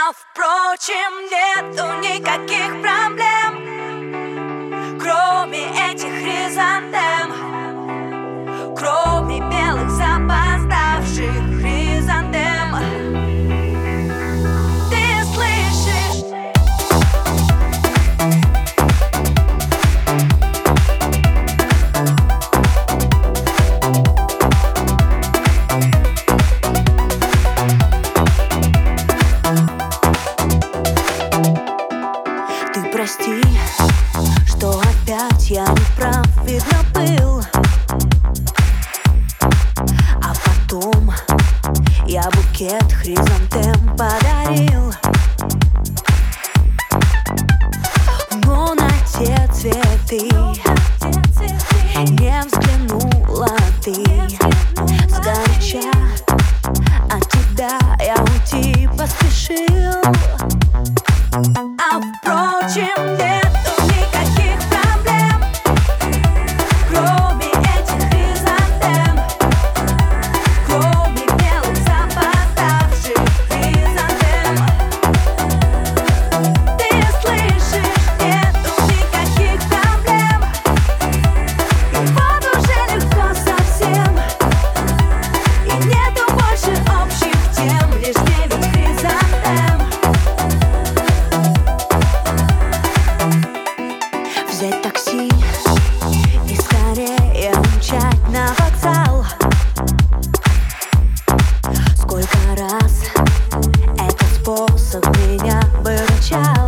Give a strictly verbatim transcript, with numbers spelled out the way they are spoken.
А впрочем, нету никаких проблем, кроме этих хризантем, кроме белых запоздавших хризантем. Ты слышишь? Ты прости, что опять я не прав, видно был. А потом я букет хризантем подарил, но на те цветы не взглянула ты сгоряча. От тебя я уйти поспешил. А впрочем, нету никаких проблем, кроме этих хризантем, кроме белых запоздавших хризантем. Ты слышишь? Нету никаких проблем, и вот уже легко совсем, и нету больше общих тем, лишь девять хризантем. Взять такси и скорее умчать на вокзал. Сколько раз этот способ меня выручал.